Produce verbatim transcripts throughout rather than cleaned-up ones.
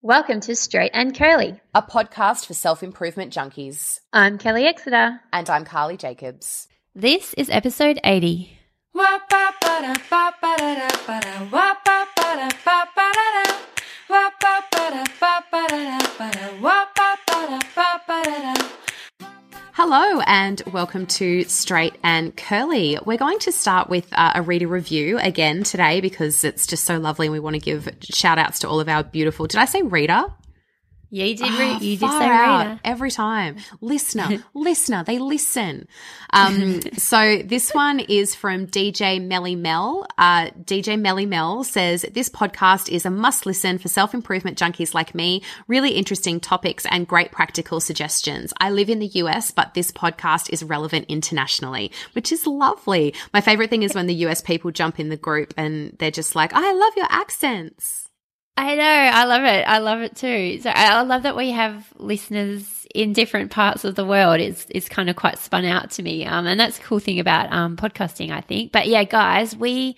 Welcome to Straight and Curly, a podcast for self-improvement junkies. I'm Kelly Exeter. And I'm Carly Jacobs. This is episode eighty. Hello and welcome to Straight and Curly. We're going to start with uh, a reader review again today because it's just so lovely and we want to give shout outs to all of our beautiful, did I say reader? Yeah, you did, re- oh, you did far say out. reader. Every time. Listener, listener, they listen. Um, so this one is from D J Melly Mel. Uh, D J Melly Mel says, this podcast is a must listen for self-improvement junkies like me. Really interesting topics and great practical suggestions. I live in the U S, but this podcast is relevant internationally, which is lovely. My favorite thing is when the U S people jump in the group and they're just like, I love your accents. I know. I love it. I love it too. So I I love that we have listeners in different parts of the world. It's it's kind of quite spun out to me. Um, and that's the cool thing about um podcasting, I think. But yeah, guys, we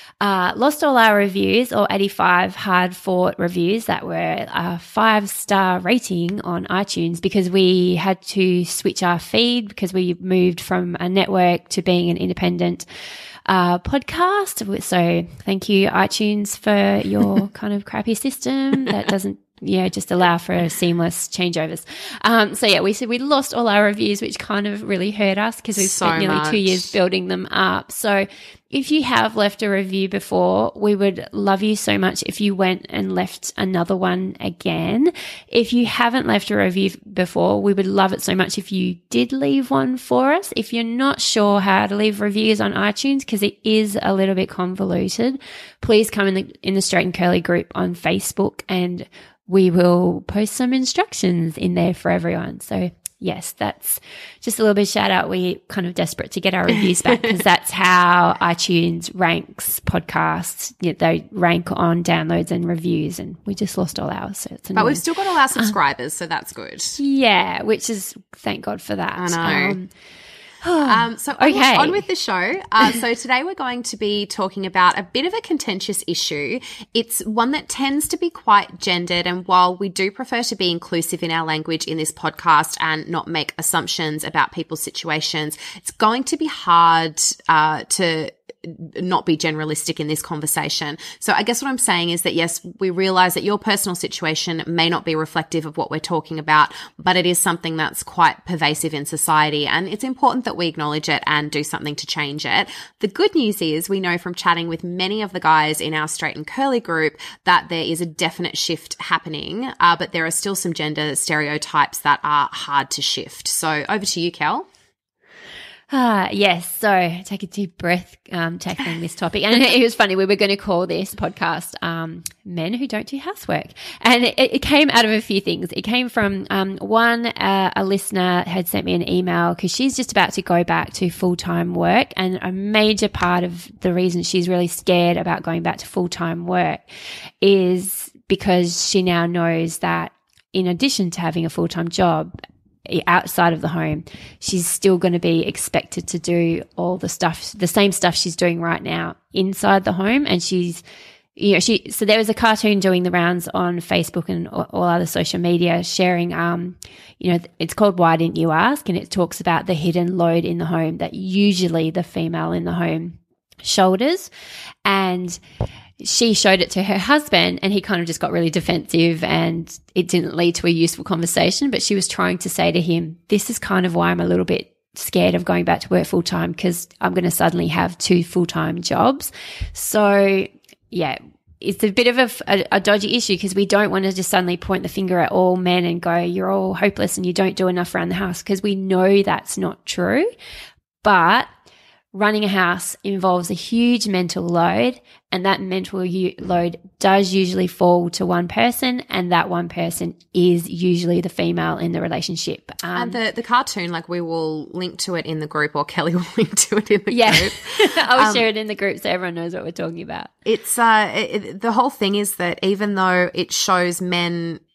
uh lost all our reviews, or eighty-five hard fought reviews that were a five star rating on iTunes, because we had to switch our feed because we moved from a network to being an independent Uh, podcast. So thank you, iTunes, for your kind of crappy system that doesn't, you know, just allow for seamless changeovers. Um, so yeah, we said we lost all our reviews, which kind of really hurt us because we've So spent nearly much. two years building them up. So if you have left a review before, we would love you so much if you went and left another one again. If you haven't left a review before, we would love it so much if you did leave one for us. If you're not sure how to leave reviews on iTunes, because it is a little bit convoluted, please come in the, in the Straight and Curly group on Facebook and we will post some instructions in there for everyone. So yes, that's just a little bit of shout out. We're kind of desperate to get our reviews back because that's how iTunes ranks podcasts. You know, they rank on downloads and reviews, and we just lost all ours. So it's But we've still got all our subscribers, uh, so that's good. Yeah, which is, thank God for that. I know. Um, Um, so on, Okay. on with the show. Uh, so today we're going to be talking about a bit of a contentious issue. It's one that tends to be quite gendered, and while we do prefer to be inclusive in our language in this podcast and not make assumptions about people's situations, it's going to be hard uh, to not be generalistic in this conversation. So I guess what I'm saying is that, yes, we realize that your personal situation may not be reflective of what we're talking about, but it is something that's quite pervasive in society, and it's important that we acknowledge it and do something to change it. The good news is we know from chatting with many of the guys in our Straight and Curly group that there is a definite shift happening, uh, but there are still some gender stereotypes that are hard to shift. So over to you, Kel. Ah, yes. So take a deep breath, um, tackling this topic. And it was funny. We were going to call this podcast, um, Men Who Don't Do Housework. And it, it came out of a few things. It came from, um, one, uh, a listener had sent me an email because she's just about to go back to full-time work. And a major part of the reason she's really scared about going back to full-time work is because she now knows that in addition to having a full-time job outside of the home, she's still going to be expected to do all the stuff, the same stuff she's doing right now inside the home. And she's, you know, she, so there was a cartoon doing the rounds on Facebook and all other social media sharing, um, you know, it's called Why Didn't You Ask? And it talks about the hidden load in the home that usually the female in the home shoulders. And she showed it to her husband and he kind of just got really defensive and it didn't lead to a useful conversation. But she was trying to say to him, this is kind of why I'm a little bit scared of going back to work full time, because I'm going to suddenly have two full-time jobs. So yeah, it's a bit of a, a, a dodgy issue because we don't want to just suddenly point the finger at all men and go, you're all hopeless and you don't do enough around the house, because we know that's not true. But running a house involves a huge mental load, and that mental u- load does usually fall to one person, and that one person is usually the female in the relationship. Um, And the, the cartoon, like we will link to it in the group, or Kelly will link to it in the yeah, group. I'll Um, share it in the group so everyone knows what we're talking about. It's uh, it, the whole thing is that even though it shows men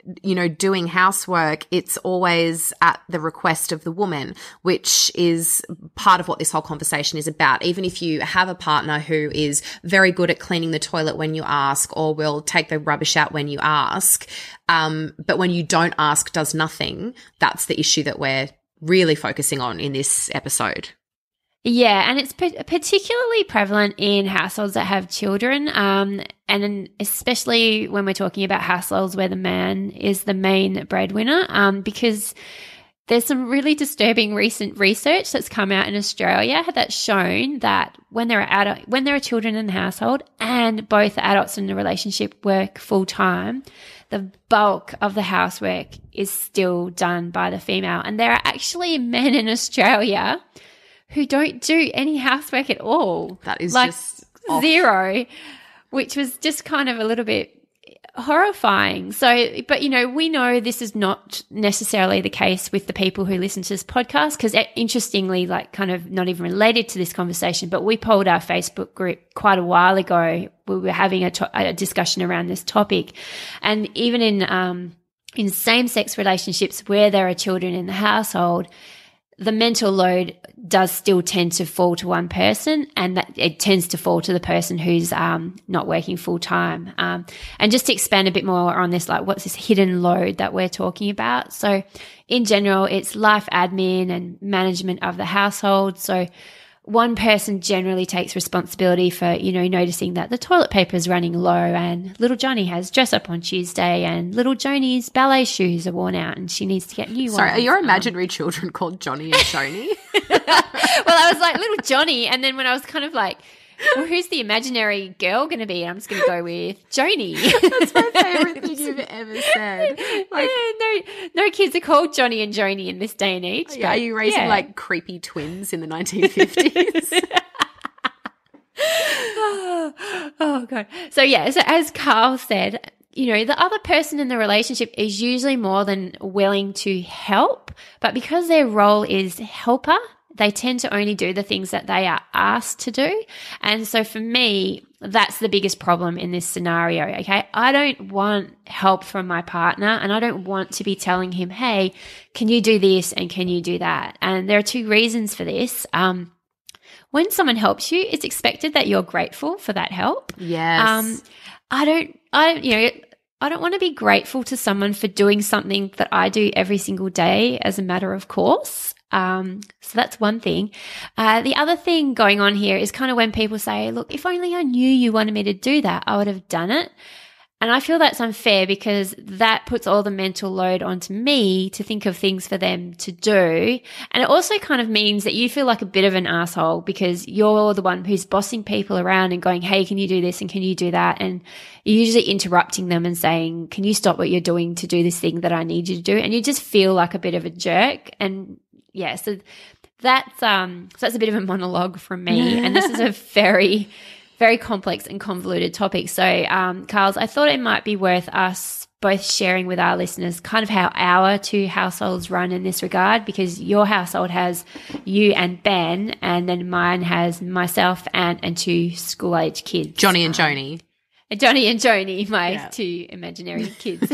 you know, doing housework, it's always at the request of the woman, which is part of what this whole conversation is about. Even if you have a partner who is very good at cleaning the toilet when you ask, or will take the rubbish out when you ask, um, but when you don't ask, does nothing, that's the issue that we're really focusing on in this episode. Yeah, and it's p- particularly prevalent in households that have children, um, and then especially when we're talking about households where the man is the main breadwinner, um, because there's some really disturbing recent research that's come out in Australia that's shown that when there are adult, when there are children in the household and both adults in the relationship work full time, the bulk of the housework is still done by the female, and there are actually men in Australia who don't do any housework at all. That is like just off. Zero, which was just kind of a little bit horrifying. So, but you know, we know this is not necessarily the case with the people who listen to this podcast, because interestingly, like kind of not even related to this conversation, but we polled our Facebook group quite a while ago. We were having a, to- a discussion around this topic, and even in um, in same-sex relationships where there are children in the household, the mental load does still tend to fall to one person, and that it tends to fall to the person who's um, not working full time. Um, and just to expand a bit more on this, like what's this hidden load that we're talking about? So in general, it's life admin and management of the household. So one person generally takes responsibility for, you know, noticing that the toilet paper is running low and little Johnny has dress up on Tuesday and little Joni's ballet shoes are worn out and she needs to get new Sorry, ones. are your Um, imaginary children called Johnny and Joni? well, I was like, little Johnny, and then when I was kind of like, well, who's the imaginary girl going to be? I'm just going to go with Joni. That's my favourite thing you've ever said. Like, yeah, no, no kids are called Johnny and Joni in this day and age. yeah, are but you raising yeah. like creepy twins in the nineteen fifties? oh, oh, God. So, yeah, so as Carl said, you know, the other person in the relationship is usually more than willing to help, but because their role is helper, they tend to only do the things that they are asked to do. And so for me, that's the biggest problem in this scenario, okay? I don't want help from my partner, and I don't want to be telling him, hey, can you do this and can you do that? And there are two reasons for this. Um, when someone helps you, it's expected that you're grateful for that help. Yes. Um, I don't, I, you know, I don't want to be grateful to someone for doing something that I do every single day as a matter of course. Um, so that's one thing. Uh, the other thing going on here is kind of when people say, look, if only I knew you wanted me to do that, I would have done it. And I feel that's unfair because that puts all the mental load onto me to think of things for them to do. And it also kind of means that you feel like a bit of an asshole because you're the one who's bossing people around and going, hey, can you do this and can you do that? And you're usually interrupting them and saying, can you stop what you're doing to do this thing that I need you to do? And you just feel like a bit of a jerk. And yeah, so that's, um, so that's a bit of a monologue from me. And this is a very, very complex and convoluted topic. So, um, Carls, I thought it might be worth us both sharing with our listeners kind of how our two households run in this regard, because your household has you and Ben, and then mine has myself and, and two school-age kids. Johnny and Joni. Um, Johnny and Joni, my Yeah. two imaginary kids.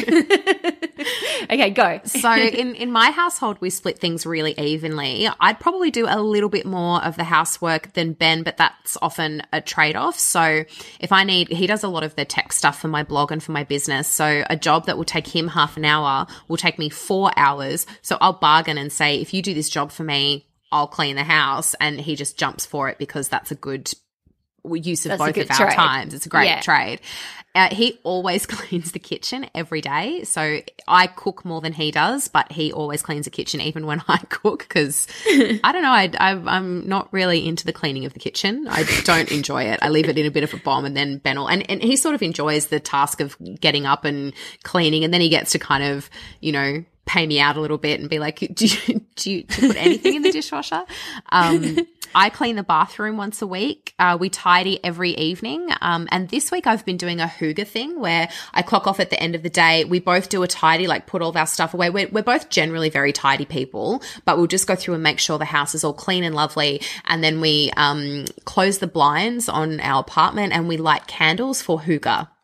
Okay, go. So in, in my household, we split things really evenly. I'd probably do a little bit more of the housework than Ben, but that's often a trade-off. So if I need, he does a lot of the tech stuff for my blog and for my business. So a job that will take him half an hour will take me four hours. So I'll bargain and say, if you do this job for me, I'll clean the house. And he just jumps for it because that's a good use of That's a both good of our trade. times. It's a great Yeah. trade. Uh, he always cleans the kitchen every day. So I cook more than he does, but he always cleans the kitchen even when I cook because, I don't know, I, I, I'm not really into the cleaning of the kitchen. I don't enjoy it. I leave it in a bit of a bomb and then Ben will, and, and he sort of enjoys the task of getting up and cleaning, and then he gets to kind of, you know, pay me out a little bit and be like, do you, do you, do you put anything in the dishwasher? Um, I clean the bathroom once a week. Uh, we tidy every evening. Um, and this week I've been doing a hygge thing where I clock off at the end of the day. We both do a tidy, like put all of our stuff away. We're, we're both generally very tidy people, but we'll just go through and make sure the house is all clean and lovely. And then we um, close the blinds on our apartment and we light candles for hygge.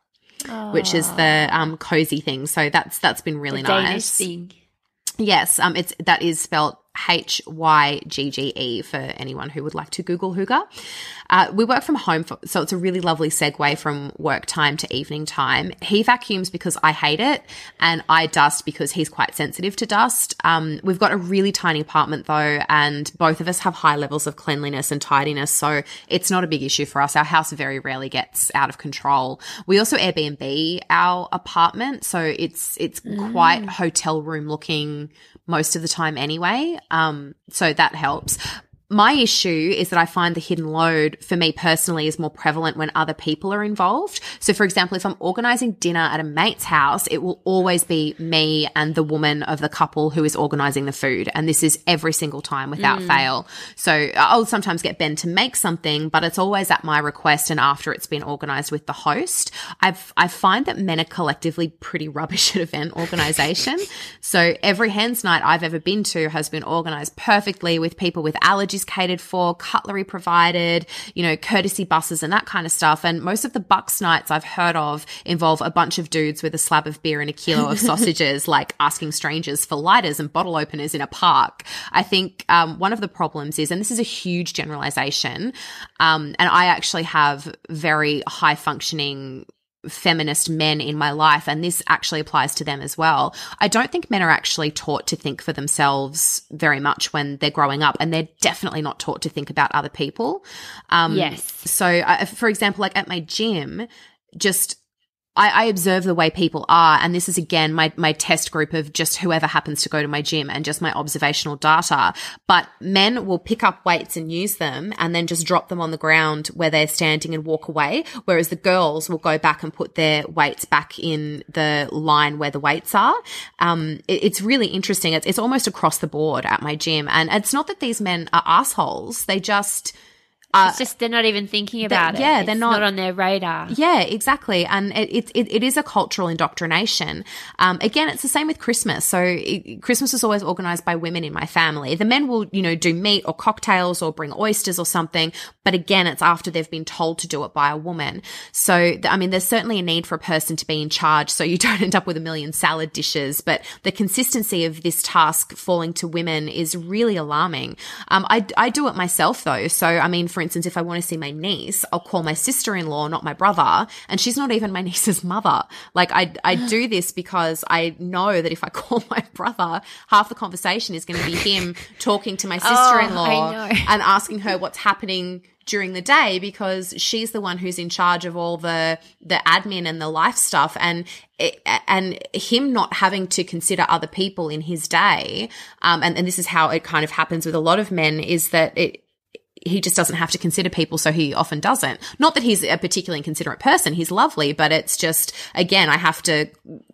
which is the um, cozy thing. So that's that's been really the nice. Danish thing. Yes, um, it's that is spelled H Y G G E for anyone who would like to Google Hygge. Uh, we work from home, for, so it's a really lovely segue from work time to evening time. He vacuums because I hate it, and I dust because he's quite sensitive to dust. Um, we've got a really tiny apartment though, and both of us have high levels of cleanliness and tidiness, so it's not a big issue for us. Our house very rarely gets out of control. We also Airbnb our apartment, so it's it's mm. quite hotel room looking most of the time anyway. Um, so that helps. My issue is that I find the hidden load for me personally is more prevalent when other people are involved. So for example, if I'm organizing dinner at a mate's house, it will always be me and the woman of the couple who is organizing the food. And this is every single time without mm. fail. So I'll sometimes get Ben to make something, but it's always at my request and after it's been organized with the host. I've, I find that men are collectively pretty rubbish at event organization. So every hens night I've ever been to has been organized perfectly with people with allergies catered for, cutlery provided, you know, courtesy buses and that kind of stuff. And most of the Bucks nights I've heard of involve a bunch of dudes with a slab of beer and a kilo of sausages, like asking strangers for lighters and bottle openers in a park. I think um, one of the problems is, and this is a huge generalization, um, and I actually have very high functioning feminist men in my life, and this actually applies to them as well. I don't think men are actually taught to think for themselves very much when they're growing up, and they're definitely not taught to think about other people. Um, yes. So, uh, for example, like at my gym, just I, I observe the way people are, and this is again my my test group of just whoever happens to go to my gym and just my observational data. But men will pick up weights and use them and then just drop them on the ground where they're standing and walk away, whereas the girls will go back and put their weights back in the line where the weights are. Um, it, it's really interesting. It's, it's almost across the board at my gym, and it's not that these men are assholes. They just Uh, it's just they're not even thinking about it. Yeah, it's they're not, not on their radar. Yeah, exactly. And it it, it is a cultural indoctrination. Um, again, it's the same with Christmas. So it, Christmas is always organized by women in my family. The men will, you know, do meat or cocktails or bring oysters or something. But again, it's after they've been told to do it by a woman. So, I mean, there's certainly a need for a person to be in charge so you don't end up with a million salad dishes. But the consistency of this task falling to women is really alarming. Um, I, I do it myself though. So, I mean, for instance, if I want to see my niece, I'll call my sister-in-law, not my brother, and she's not even my niece's mother. Like I, I do this because I know that if I call my brother, half the conversation is going to be him talking to my sister-in-law oh, and asking her what's happening during the day, because she's the one who's in charge of all the the admin and the life stuff, and it, and him not having to consider other people in his day. Um, and, and this is how it kind of happens with a lot of men, is that it he just doesn't have to consider people, so he often doesn't. Not that he's a particularly inconsiderate person. He's lovely, but it's just, again, I have to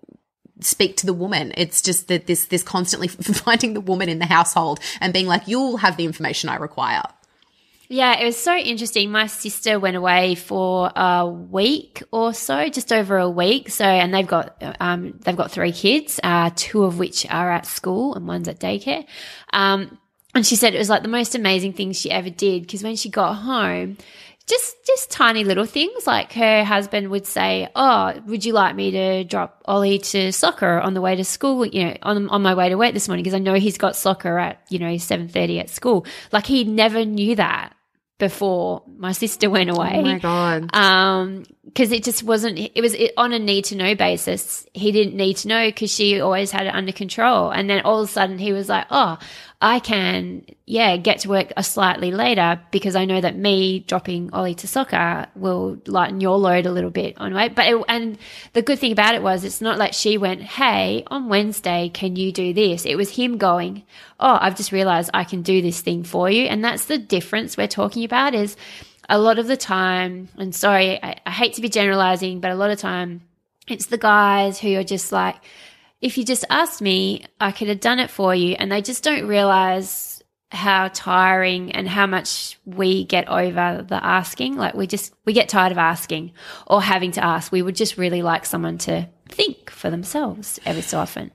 speak to the woman. It's just that this this constantly finding the woman in the household and being like, you'll have the information I require. Yeah, it was so interesting. My sister went away for a week or so, just over a week. So, and they've got um they've got three kids, uh, two of which are at school and one's at daycare. Um, and she said it was like the most amazing thing she ever did, because when she got home, just just tiny little things, like her husband would say, "Oh, would you like me to drop Ollie to soccer on the way to school? You know, on on my way to work this morning, because I know he's got soccer at you know seven thirty at school." Like he never knew that before my sister went away. Oh my God. Um, because it just wasn't, it was on a need to know basis. He didn't need to know because she always had it under control. And then all of a sudden he was like, oh, I can, yeah, get to work a slightly later because I know that me dropping Ollie to soccer will lighten your load a little bit on weight. But it, and the good thing about it was it's not like she went, hey, on Wednesday, can you do this? It was him going, oh, I've just realized I can do this thing for you. And that's the difference we're talking about, is a lot of the time, and sorry, I, I hate to be generalizing, but a lot of time it's the guys who are just like, if you just asked me, I could have done it for you. And they just don't realize how tiring and how much we get over the asking. Like we just, we get tired of asking or having to ask. We would just really like someone to think for themselves every so often.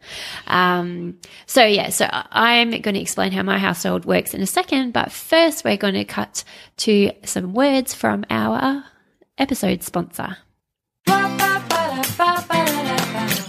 Um, so yeah, so I'm going to explain how my household works in a second, but first we're going to cut to some words from our episode sponsor.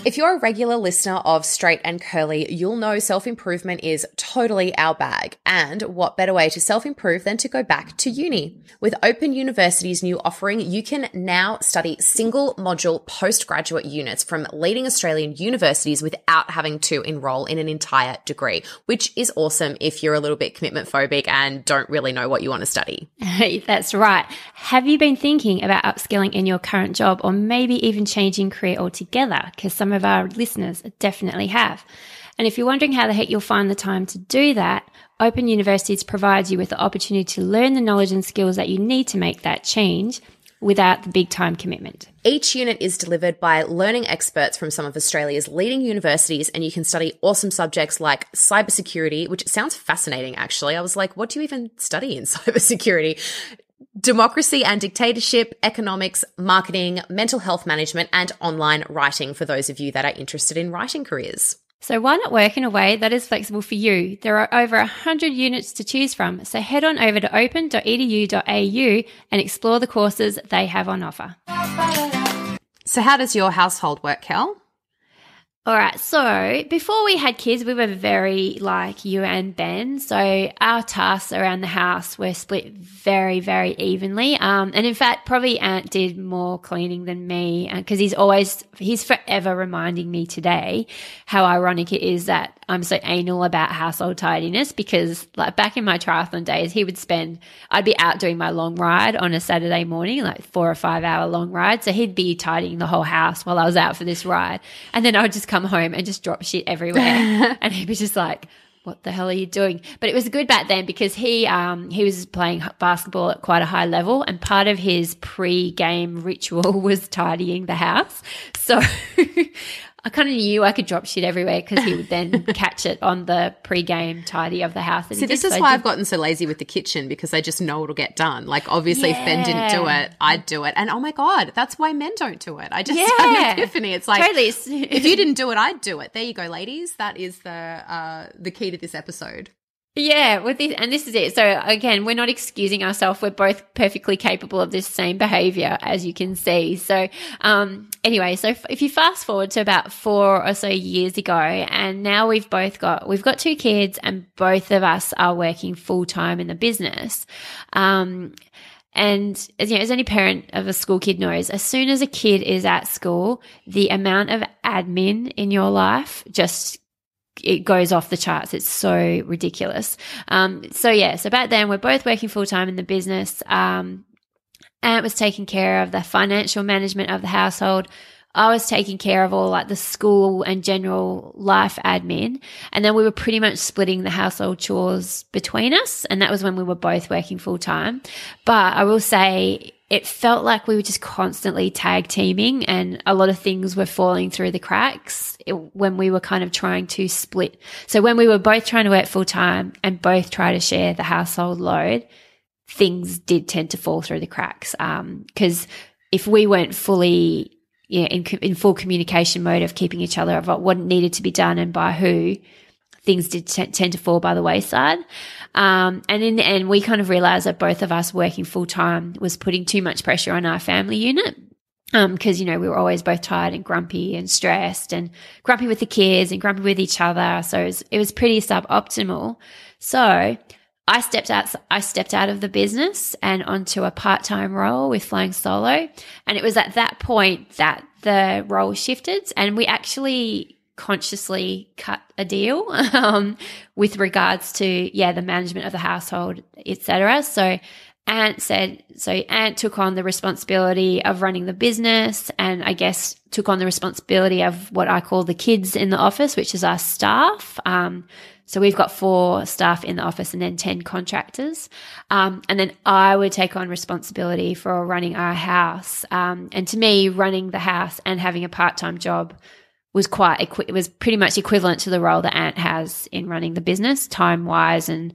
If you're a regular listener of Straight and Curly, you'll know self-improvement is totally our bag. And what better way to self-improve than to go back to uni? With Open University's new offering, you can now study single module postgraduate units from leading Australian universities without having to enroll in an entire degree, which is awesome if you're a little bit commitment phobic and don't really know what you want to study. That's right. Have you been thinking about upskilling in your current job, or maybe even changing career altogether? Because some of our listeners definitely have. And if you're wondering how the heck you'll find the time to do that, Open Universities provides you with the opportunity to learn the knowledge and skills that you need to make that change without the big time commitment. Each unit is delivered by learning experts from some of Australia's leading universities, and you can study awesome subjects like cybersecurity, which sounds fascinating actually. I was like, what do you even study in cybersecurity? Democracy and dictatorship, economics, marketing, mental health management, and online writing for those of you that are interested in writing careers. So why not work in a way that is flexible for you? There are over one hundred units to choose from, so head on over to open dot e d u dot a u and explore the courses they have on offer. So how does your household work, Kel? All right, so before we had kids, we were very like you and Ben. So our tasks around the house were split very, very evenly. Um, and in fact, probably Ant did more cleaning than me, because he's always, he's forever reminding me today how ironic it is that I'm so anal about household tidiness, because like back in my triathlon days, he would spend, I'd be out doing my long ride on a Saturday morning, like four or five hour long ride. So he'd be tidying the whole house while I was out for this ride. And then I would just come home and just drop shit everywhere. And he'd be just like, what the hell are you doing? But it was good back then because he um he was playing basketball at quite a high level, and part of his pre-game ritual was tidying the house. So I kind of knew I could drop shit everywhere because he would then catch it on the pre-game tidy of the house. And See, this did, is so why did. I've gotten so lazy with the kitchen, because I just know it'll get done. Like, obviously, Yeah. if Ben didn't do it, I'd do it. And, oh, my God, that's why men don't do it. I just Yeah. had an epiphany. It's like, Totally. if you didn't do it, I'd do it. There you go, ladies. That is the uh, the key to this episode. Yeah, with this, and this is it. So again, we're not excusing ourselves. We're both perfectly capable of this same behavior, as you can see. So, um, anyway, so if, if you fast forward to about four or so years ago, and now we've both got, we've got two kids, and both of us are working full time in the business. Um, And as you know, as any parent of a school kid knows, as soon as a kid is at school, the amount of admin in your life just it goes off the charts. It's so ridiculous. Um, so yeah, so back then we're both working full time in the business. Um, Ant was taking care of the financial management of the household. I was taking care of all like the school and general life admin. And then we were pretty much splitting the household chores between us. And that was when we were both working full time. But I will say it felt like we were just constantly tag teaming, and a lot of things were falling through the cracks when we were kind of trying to split. So when we were both trying to work full time and both try to share the household load, things did tend to fall through the cracks. Um, because if we weren't fully yeah, in, in full communication mode of keeping each other about what needed to be done and by who, things did t- tend to fall by the wayside. Um, and in the end, we kind of realized that both of us working full time was putting too much pressure on our family unit. Um, cause, you know, we were always both tired and grumpy and stressed, and grumpy with the kids and grumpy with each other. So it was, it was pretty suboptimal. So I stepped out, I stepped out of the business and onto a part-time role with Flying Solo. And it was at that point that the role shifted, and we actually consciously cut a deal, um, with regards to, yeah, the management of the household, et cetera. So Ant said, so Ant took on the responsibility of running the business, and I guess took on the responsibility of what I call the kids in the office, which is our staff. Um, So we've got four staff in the office and then ten contractors. Um, and then I would take on responsibility for running our house. Um, and to me, running the house and having a part-time job was quite, equi- it was pretty much equivalent to the role that Ant has in running the business, time-wise and,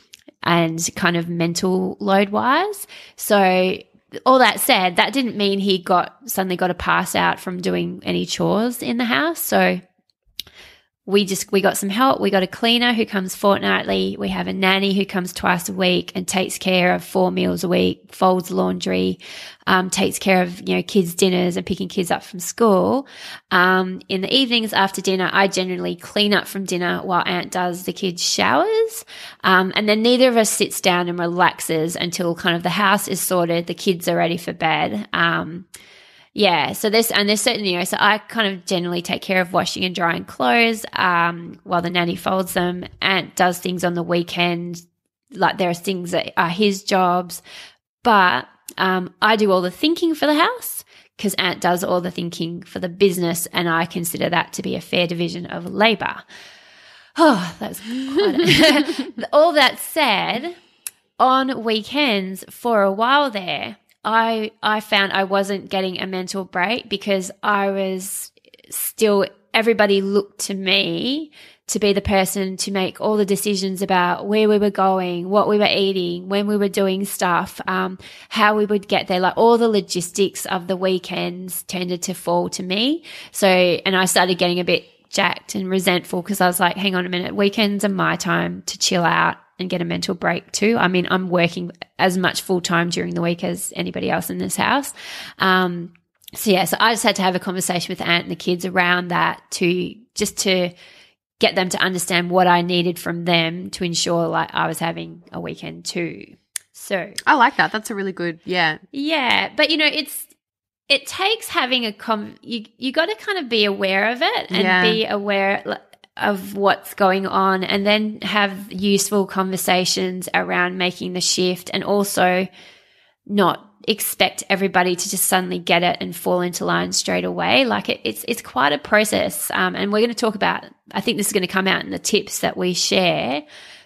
and kind of mental load-wise. So all that said, that didn't mean he got, suddenly got a pass out from doing any chores in the house. So we just, we got some help. We got a cleaner who comes fortnightly. We have a nanny who comes twice a week and takes care of four meals a week, folds laundry, um, takes care of, you know, kids' dinners and picking kids up from school. Um, in the evenings after dinner, I generally clean up from dinner while Aunt does the kids' showers. Um, and then neither of us sits down and relaxes until kind of the house is sorted, the kids are ready for bed. Um, Yeah, so there's, and there's certain, you know, so I kind of generally take care of washing and drying clothes um, while the nanny folds them. Aunt does things on the weekend, like there are things that are his jobs, but um, I do all the thinking for the house because Aunt does all the thinking for the business, and I consider that to be a fair division of labour. Oh, that was quite a- all that said, on weekends for a while there, I I found I wasn't getting a mental break because I was still, everybody looked to me to be the person to make all the decisions about where we were going, what we were eating, when we were doing stuff, um, how we would get there. Like all the logistics of the weekends tended to fall to me. So, and I started getting a bit jacked and resentful because I was like, hang on a minute, weekends are my time to chill out and get a mental break too. I mean, I'm working as much full time during the week as anybody else in this house. Um, so yeah, so I just had to have a conversation with Aunt and the kids around that to just to get them to understand what I needed from them to ensure like I was having a weekend too. So I like that. That's a really good, yeah. Yeah. But you know, it's, it takes having a, com- you, you got to kind of be aware of it and Yeah. be aware like, of what's going on, and then have useful conversations around making the shift, and also not expect everybody to just suddenly get it and fall into line straight away. Like it, it's it's quite a process, um, and we're going to talk about, I think this is going to come out in the tips that we share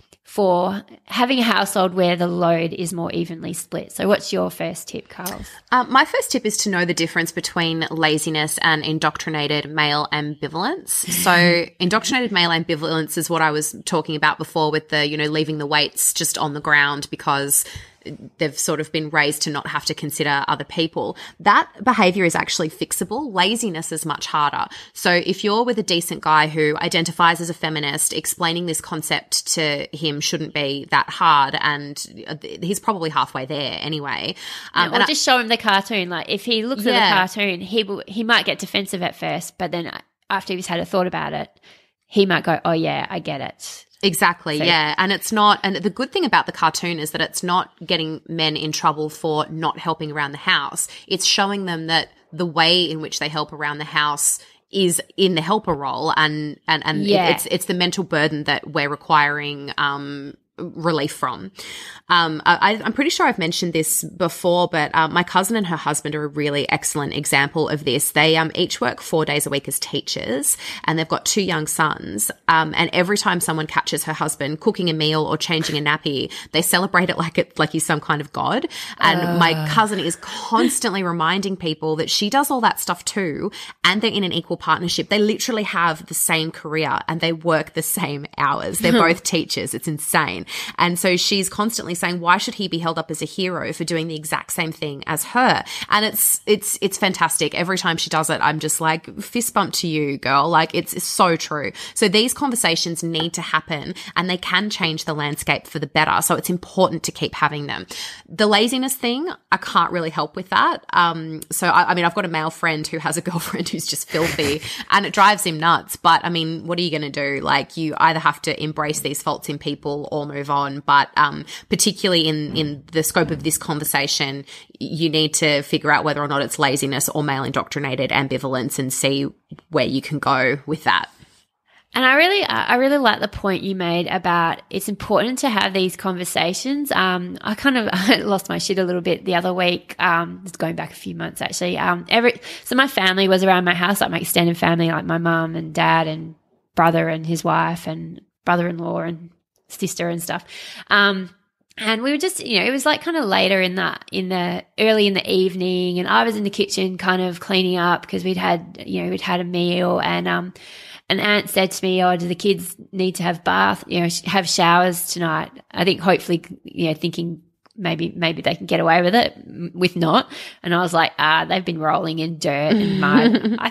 for having a household where the load is more evenly split. So what's your first tip, Carls? Um, my first tip is to know the difference between laziness and indoctrinated male ambivalence. So indoctrinated male ambivalence is what I was talking about before with the, you know, leaving the weights just on the ground because they've sort of been raised to not have to consider other people. That behavior is actually fixable. Laziness is much harder. So if you're with a decent guy who identifies as a feminist, explaining this concept to him shouldn't be that hard, and he's probably halfway there anyway. Um, or and just I, show him the cartoon. Like if he looks yeah. at the cartoon, he will, he might get defensive at first, but then after he's had a thought about it, he might go, oh yeah, I get it. Exactly, So, yeah. And it's not – and the good thing about the cartoon is that it's not getting men in trouble for not helping around the house. It's showing them that the way in which they help around the house is in the helper role, and and, and Yeah. it, it's it's the mental burden that we're requiring um relief from. Um, I, I'm pretty sure I've mentioned this before, but um, my cousin and her husband are a really excellent example of this. They um, each work four days a week as teachers, and they've got two young sons. Um, and every time someone catches her husband cooking a meal or changing a nappy, they celebrate it like it like he's some kind of god. And uh. my cousin is constantly reminding people that she does all that stuff too, and they're in an equal partnership. They literally have the same career and they work the same hours. They're both teachers. It's insane. And so she's constantly saying, why should he be held up as a hero for doing the exact same thing as her? And it's, it's, it's fantastic. Every time she does it, I'm just like, fist bump to you, girl. Like it's, it's so true. So these conversations need to happen, and they can change the landscape for the better. So it's important to keep having them. The laziness thing, I can't really help with that. Um, so I, I mean, I've got a male friend who has a girlfriend who's just filthy and it drives him nuts. But I mean, what are you going to do? Like you either have to embrace these faults in people or move on. But um, particularly in, in the scope of this conversation, you need to figure out whether or not it's laziness or male indoctrinated ambivalence and see where you can go with that. And I really, I really like the point you made about it's important to have these conversations. Um, I kind of I lost my shit a little bit the other week. Um, it's going back a few months actually. Um, every so my family was around my house, like my extended family, like my mum and dad and brother and his wife and brother-in-law and sister and stuff. Um, and we were just, you know, it was like kind of later in the, in the early in the evening, and I was in the kitchen kind of cleaning up because we'd had, you know, we'd had a meal, and, um, an aunt said to me, oh, do the kids need to have bath, you know, have showers tonight? I think hopefully, you know, thinking maybe, maybe they can get away with it, with not. And I was like, ah, they've been rolling in dirt and mud. I th-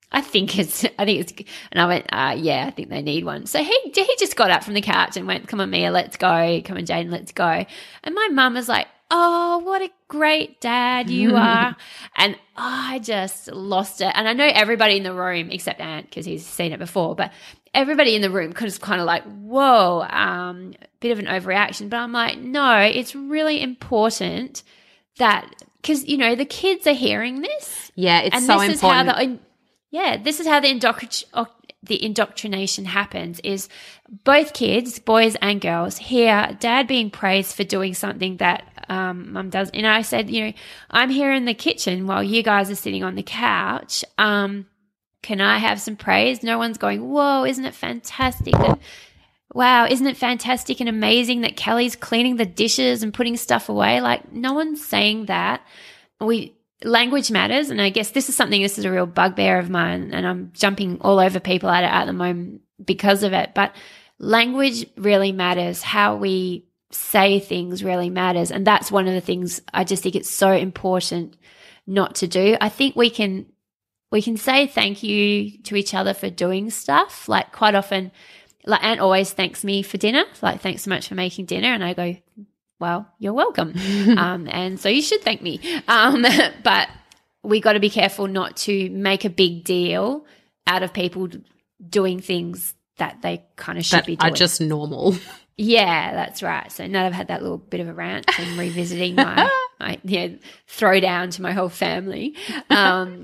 I think it's, I think it's, and I went, uh, yeah, I think they need one. So he, he just got up from the couch and went, come on, Mia, let's go. Come on, Jane, let's go. And my mum was like, oh, what a great dad you are. And I just lost it. And I know everybody in the room, except Ant, because he's seen it before, but everybody in the room was kind of like, whoa, um, bit of an overreaction. But I'm like, no, it's really important that, because, you know, the kids are hearing this. Yeah, it's and so this important. Is how the, yeah, this is how the indoctr- the indoctrination happens is both kids, boys and girls, hear dad being praised for doing something that um, mum does. And I said, you know, I'm here in the kitchen while you guys are sitting on the couch. Um, can I have some praise? No one's going, whoa, isn't it fantastic? That, wow, isn't it fantastic and amazing that Kelly's cleaning the dishes and putting stuff away? Like, no one's saying that. We Language matters, and I guess this is something, this is a real bugbear of mine, and I'm jumping all over people at it at the moment because of it, but language really matters. How we say things really matters, and that's one of the things I just think it's so important not to do. I think we can we can say thank you to each other for doing stuff. Like quite often, like Aunt always thanks me for dinner, like thanks so much for making dinner, and I go, well, you're welcome. um, and so you should thank me. Um, but we got to be careful not to make a big deal out of people doing things that they kind of should that be doing. Are just normal. Yeah, that's right. So now I've had that little bit of a rant and revisiting my, my you know, throwdown to my whole family. Um,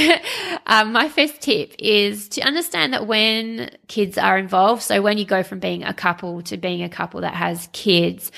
um, my first tip is to understand that when kids are involved, so when you go from being a couple to being a couple that has kids,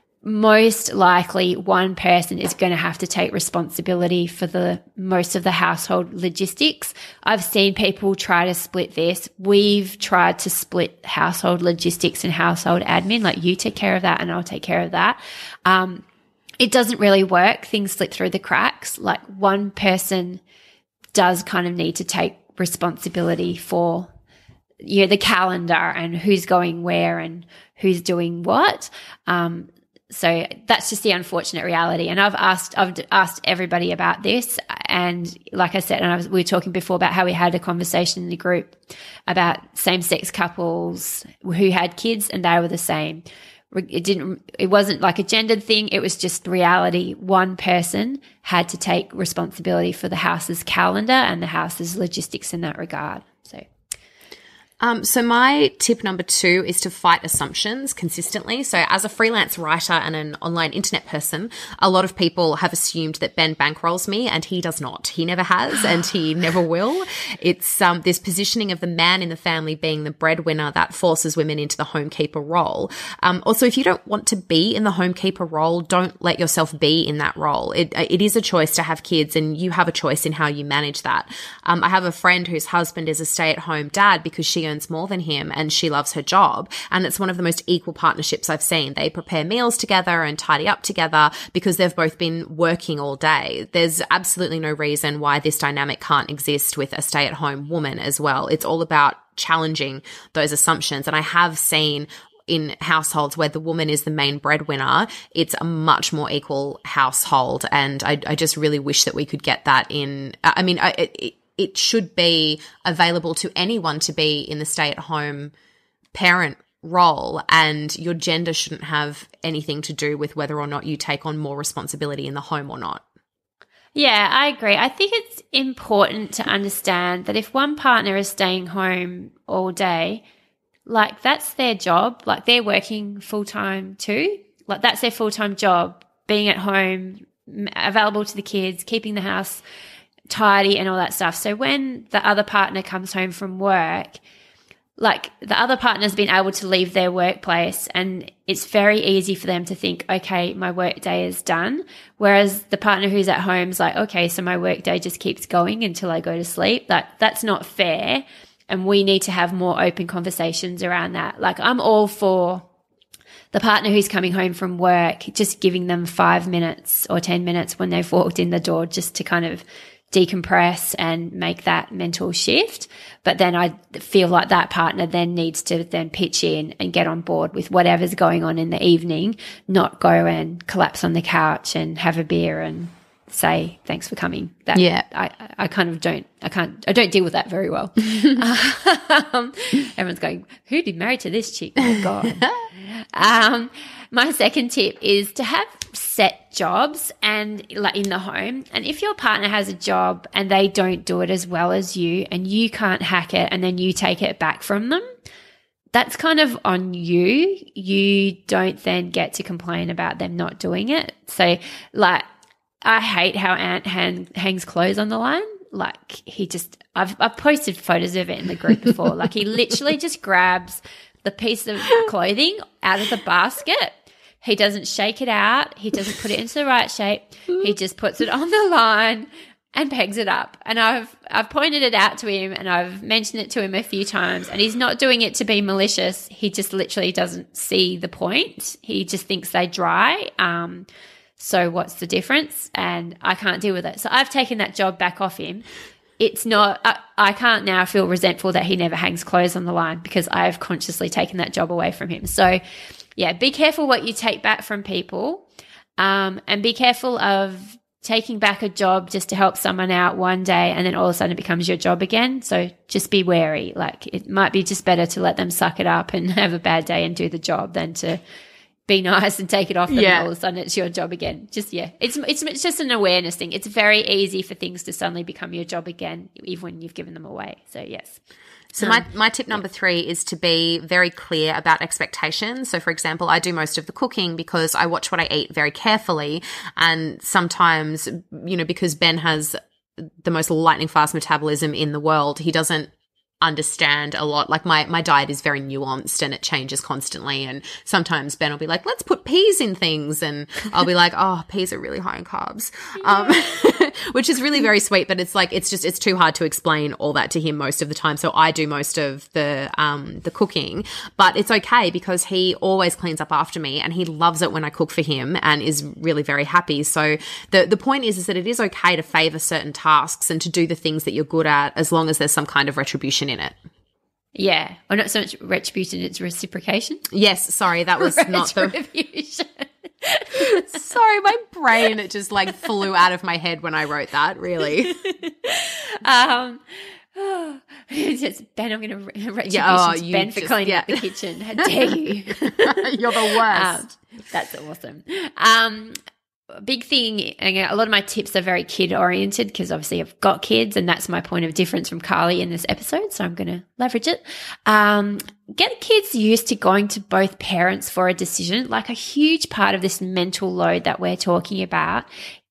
most likely one person is going to have to take responsibility for the most of the household logistics. I've seen people try to split this. We've tried to split household logistics and household admin, like you take care of that and I'll take care of that. Um, it doesn't really work. Things slip through the cracks. Like one person does kind of need to take responsibility for, you know, the calendar and who's going where and who's doing what. Um, So that's just the unfortunate reality. And I've asked, I've asked everybody about this. And like I said, and I was, we were talking before about how we had a conversation in the group about same-sex couples who had kids and they were the same. It didn't, it wasn't like a gendered thing. It was just reality. One person had to take responsibility for the house's calendar and the house's logistics in that regard. So. Um, so my tip number two is to fight assumptions consistently. So as a freelance writer and an online internet person, a lot of people have assumed that Ben bankrolls me, and he does not. He never has, and he never will. It's um, this positioning of the man in the family being the breadwinner that forces women into the homekeeper role. Um, also, if you don't want to be in the homekeeper role, don't let yourself be in that role. It, it is a choice to have kids, and you have a choice in how you manage that. Um, I have a friend whose husband is a stay-at-home dad because she earns more than him and she loves her job. And it's one of the most equal partnerships I've seen. They prepare meals together and tidy up together because they've both been working all day. There's absolutely no reason why this dynamic can't exist with a stay-at-home woman as well. It's all about challenging those assumptions. And I have seen in households where the woman is the main breadwinner, it's a much more equal household. And I, I just really wish that we could get that in. I mean, I, it, it should be available to anyone to be in the stay-at-home parent role, and your gender shouldn't have anything to do with whether or not you take on more responsibility in the home or not. Yeah, I agree. I think it's important to understand that if one partner is staying home all day, like that's their job, like they're working full-time too. Like that's their full-time job, being at home, available to the kids, keeping the house tidy and all that stuff. So when the other partner comes home from work, like the other partner's been able to leave their workplace and it's very easy for them to think, okay, my work day is done. Whereas the partner who's at home is like, okay, so my work day just keeps going until I go to sleep. That that's not fair. And we need to have more open conversations around that. Like I'm all for the partner who's coming home from work, just giving them five minutes or ten minutes when they've walked in the door just to kind of decompress and make that mental shift. But then I feel like that partner then needs to then pitch in and get on board with whatever's going on in the evening, not go and collapse on the couch and have a beer and say thanks for coming. That, yeah, I, I kind of don't. I can't. I don't deal with that very well. um, everyone's going, "Who'd be married to this chick?" Oh God. um, my second tip is to have set jobs and like in the home. And if your partner has a job and they don't do it as well as you, and you can't hack it, and then you take it back from them, that's kind of on you. You don't then get to complain about them not doing it. So, like, I hate how Ant hang, hangs clothes on the line. Like, he just, I've, I've posted photos of it in the group before. Like, he literally just grabs the piece of clothing out of the basket. He doesn't shake it out. He doesn't put it into the right shape. He just puts it on the line and pegs it up. And I've I've pointed it out to him and I've mentioned it to him a few times, and he's not doing it to be malicious. He just literally doesn't see the point. He just thinks they dry. Um, so what's the difference? And I can't deal with it. So I've taken that job back off him. It's not I, I can't now feel resentful that he never hangs clothes on the line because I've consciously taken that job away from him. So, yeah, be careful what you take back from people, um, and be careful of taking back a job just to help someone out one day and then all of a sudden it becomes your job again. So just be wary. Like, it might be just better to let them suck it up and have a bad day and do the job than to be nice and take it off them yeah. and all of a sudden it's your job again. Just, yeah, it's, it's it's just an awareness thing. It's very easy for things to suddenly become your job again, even when you've given them away. So, yes. So my, my tip number three is to be very clear about expectations. So, for example, I do most of the cooking because I watch what I eat very carefully. And sometimes, you know, because Ben has the most lightning fast metabolism in the world, he doesn't understand a lot. Like, my my diet is very nuanced and it changes constantly, and sometimes Ben will be like, let's put peas in things, and I'll be like, oh, peas are really high in carbs. Um which is really very sweet, but it's like it's just it's too hard to explain all that to him most of the time. So I do most of the um the cooking, but it's okay because he always cleans up after me and he loves it when I cook for him and is really very happy. So the the point is is that it is okay to favor certain tasks and to do the things that you're good at as long as there's some kind of retribution in it. Yeah. Or not so much retribution, it's reciprocation. Yes, sorry, that was not the Sorry, my brain it just like flew out of my head when I wrote that, really. um oh, it's Ben, I'm going to retribution yeah, oh, to Ben for just, cleaning yeah. up the kitchen. How dare you? You're the worst. Um, that's awesome. Um Big thing, and a lot of my tips are very kid oriented because obviously I've got kids and that's my point of difference from Carly in this episode, so I'm going to leverage it. Um, get kids used to going to both parents for a decision. Like, a huge part of this mental load that we're talking about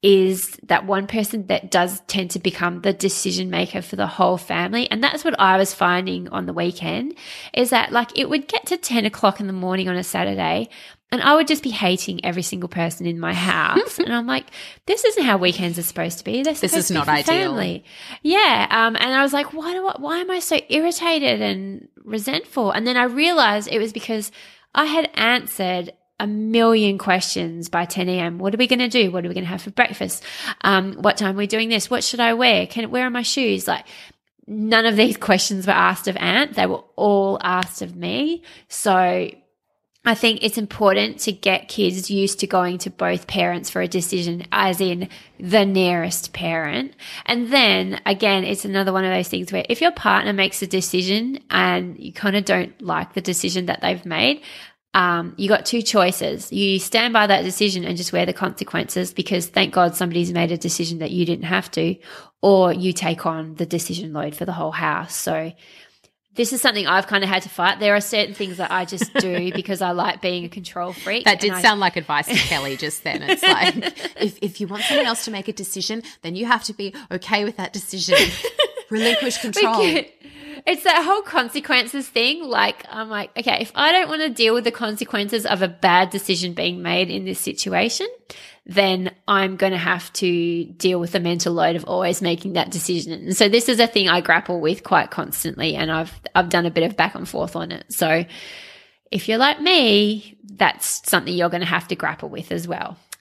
is that one person that does tend to become the decision maker for the whole family. And that's what I was finding on the weekend, is that like it would get to ten o'clock in the morning on a Saturday and I would just be hating every single person in my house. And I'm like, this isn't how weekends are supposed to be. They're this is to be not for ideal. Family. Yeah. Um, and I was like, why do I, why am I so irritated and resentful? And then I realized it was because I had answered a million questions by ten a.m. What are we going to do? What are we going to have for breakfast? Um, what time are we doing this? What should I wear? Can where are my shoes? Like, none of these questions were asked of Ant. They were all asked of me. So I think it's important to get kids used to going to both parents for a decision, as in the nearest parent. And then again, it's another one of those things where if your partner makes a decision and you kind of don't like the decision that they've made, um, you got two choices. You stand by that decision and just wear the consequences because thank God somebody's made a decision that you didn't have to, or you take on the decision load for the whole house. So this is something I've kind of had to fight. There are certain things that I just do because I like being a control freak. That did I- sound like advice to Kelly just then. It's like, if, if you want someone else to make a decision, then you have to be okay with that decision. Relinquish control. It's that whole consequences thing. Like, I'm like, okay, if I don't want to deal with the consequences of a bad decision being made in this situation, then I'm going to have to deal with the mental load of always making that decision. And so this is a thing I grapple with quite constantly, and I've I've done a bit of back and forth on it. So if you're like me, that's something you're going to have to grapple with as well. Cool.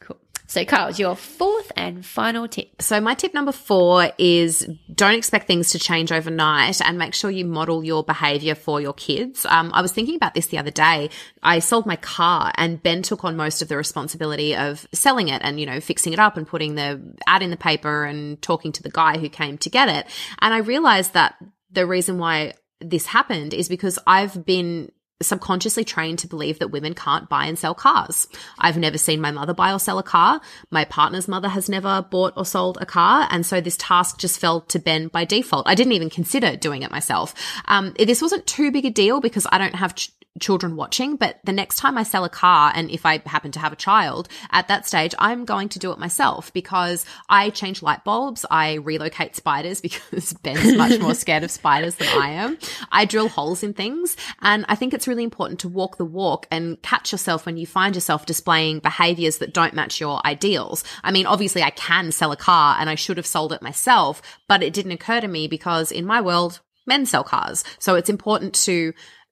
So, Carl, your fourth and final tip. So my tip number four is don't expect things to change overnight and make sure you model your behavior for your kids. Um, I was thinking about this the other day. I sold my car and Ben took on most of the responsibility of selling it and, you know, fixing it up and putting the ad in the paper and talking to the guy who came to get it. And I realized that the reason why this happened is because I've been subconsciously trained to believe that women can't buy and sell cars. I've never seen my mother buy or sell a car. My partner's mother has never bought or sold a car. And so this task just fell to Ben by default. I didn't even consider doing it myself. Um, this wasn't too big a deal because I don't have ch- children watching, but the next time I sell a car, and if I happen to have a child at that stage, I'm going to do it myself because I change light bulbs. I relocate spiders because Ben's much more scared of spiders than I am. I drill holes in things. And I think it's really important to walk the walk and catch yourself when you find yourself displaying behaviors that don't match your ideals. I mean, obviously I can sell a car and I should have sold it myself, but it didn't occur to me because in my world, men sell cars. So it's important to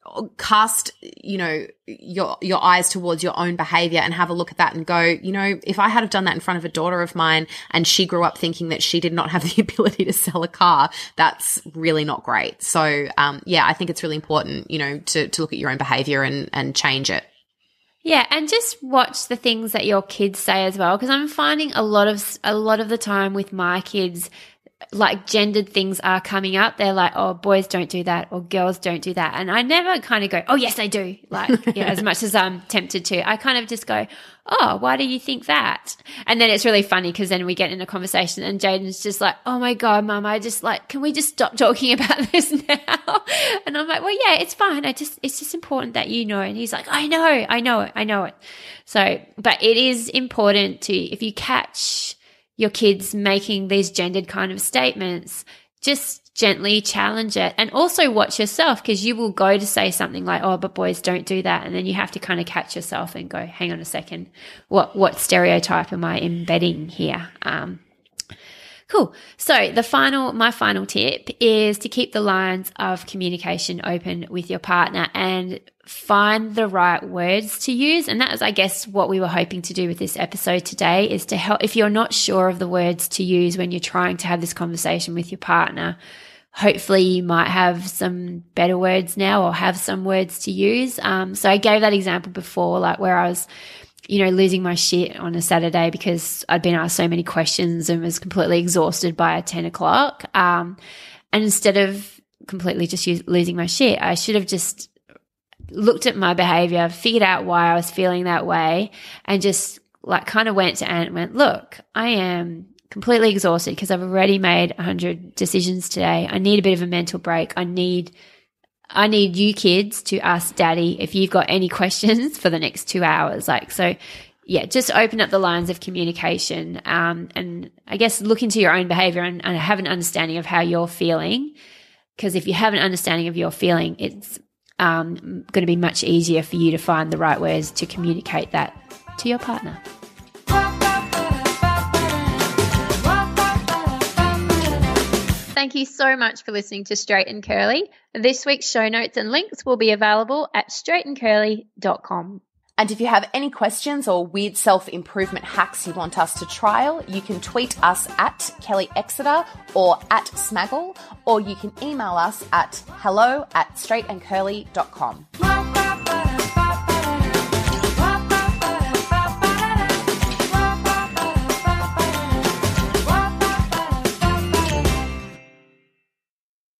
cast, you know, your, your eyes towards your own behavior and have a look at that and go, you know, if I had have done that in front of a daughter of mine and she grew up thinking that she did not have the ability to sell a car, that's really not great. So, um, yeah, I think it's really important, you know, to, to look at your own behavior and, and change it. Yeah, and just watch the things that your kids say as well, because I'm finding a lot of a lot of the time with my kids, like gendered things are coming up. They're like, oh, boys don't do that or girls don't do that. And I never kind of go, oh, yes, I do. Like, you know, as much as I'm tempted to, I kind of just go, oh, why do you think that? And then it's really funny because then we get in a conversation and Jaden's just like, oh my God, Mum, I just like, can we just stop talking about this now? And I'm like, well, yeah, it's fine. I just, it's just important that you know. And he's like, I know, I know it, I know it. So, but it is important to, if you catch your kids making these gendered kind of statements, just gently challenge it and also watch yourself, because you will go to say something like, oh, but boys don't do that. And then you have to kind of catch yourself and go, hang on a second, what, what stereotype am I embedding here? Um, cool. So the final, my final tip is to keep the lines of communication open with your partner and find the right words to use. And that is, I guess, what we were hoping to do with this episode today, is to help, if you're not sure of the words to use when you're trying to have this conversation with your partner, hopefully you might have some better words now or have some words to use. Um, so I gave that example before, like where I was, you know, losing my shit on a Saturday because I'd been asked so many questions and was completely exhausted by ten o'clock. Um, and instead of completely just use, losing my shit, I should have just looked at my behavior, figured out why I was feeling that way, and just like kind of went to Ant and went, look, I am completely exhausted because I've already made a hundred decisions today. I need a bit of a mental break. I need, I need you kids to ask Daddy if you've got any questions for the next two hours. Like, so yeah, just open up the lines of communication, um, and I guess look into your own behavior and, and have an understanding of how you're feeling. Because if you have an understanding of your feeling, it's um, going to be much easier for you to find the right words to communicate that to your partner. Thank you so much for listening to Straight and Curly. This week's show notes and links will be available at straight and curly dot com. And if you have any questions or weird self-improvement hacks you want us to trial, you can tweet us at Kelly Exeter or at Smaggle, or you can email us at hello at straight and curly dot com.